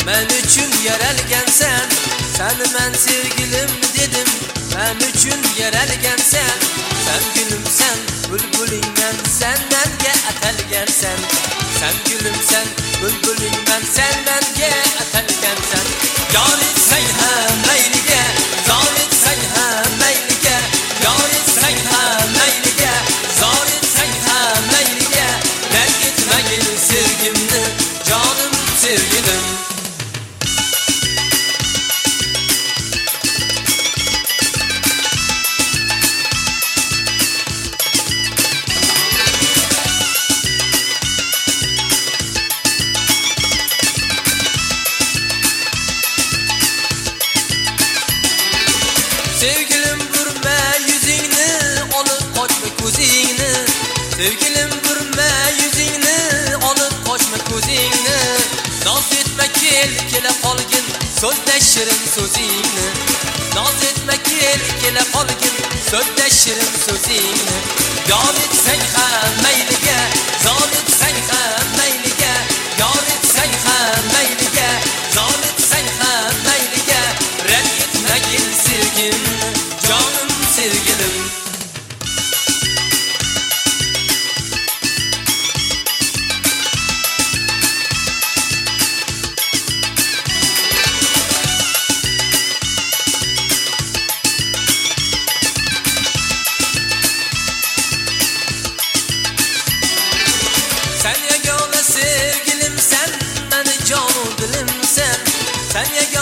men uchun yaralgansan. Seni men sevgilim dedim, men uchun yaralgansan. Sen gülümsen, bülbülingmen, sen menga atalgansan. Sen gülümsen, bülbülingmen, sen menga atalgansan. Yor etsang ham mayliga, zor etsang ham mayliga, yor etsang ham mayliga, zor etsang ham mayliga. Terk etmagin sevgimni, jonim sevgilim. Sevgilim vurma yüzingni, olib qochma ko'zingni. Sevgilim vurma yüzingni, olib qochma ko'zingni. Noz etma kela qolgin, so'zda shirin so'zingni. Noz etma kela qolgin, so'zda shirin so'zingni. Yor etsang ham mayliga, zor etsang ham mayliga, yor etsang ham mayliga, zor etsang ham mayliga. Rad etmagin sevgimni, jonim sevgilim. Sen yagona sevgilimsen, meni jonu dilimsen. Sen yagona